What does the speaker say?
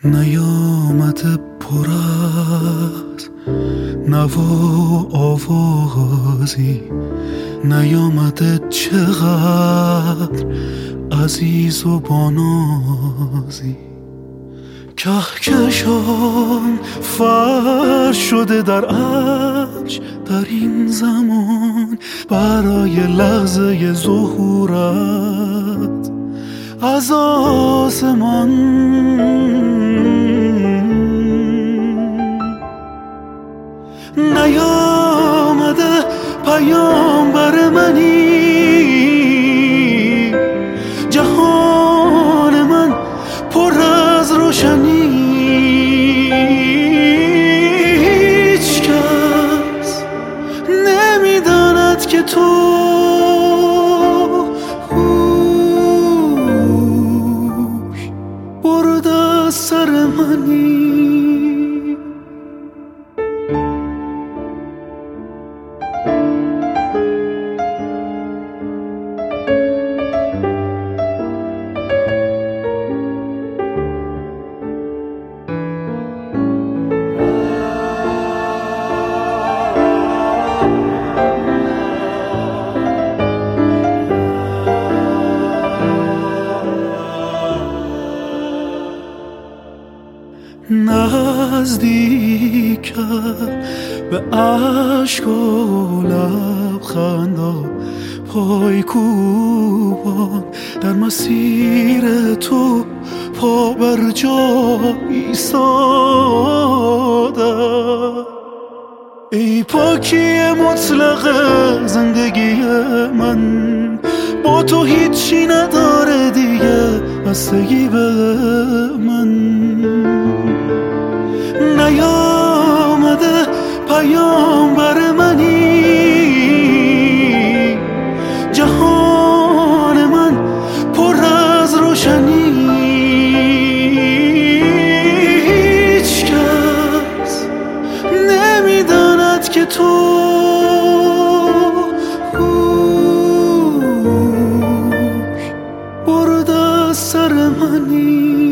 نیامده پر از نوا آوازی، نیامده چقدر عزیز و بانازی. کهکشان فرش شده در عرش در این زمان برای لحظه ظهورت از آسمان. نیامده پیامبر منی، جهان من پر از روشنی. هیچ کس نمیداند که تو برده از سر منی. نزدیکم به عشق و لبخندا، پای کوبان در مسیر تو پا بر جا ایستادم. ای پاکی مطلق زندگی من، با تو هیچی نداره دیگه بستگی به من. نیامده پیامبر منی، جهان من پر از روشنی. هیچ کس نمیداند که تو برده از سر منی.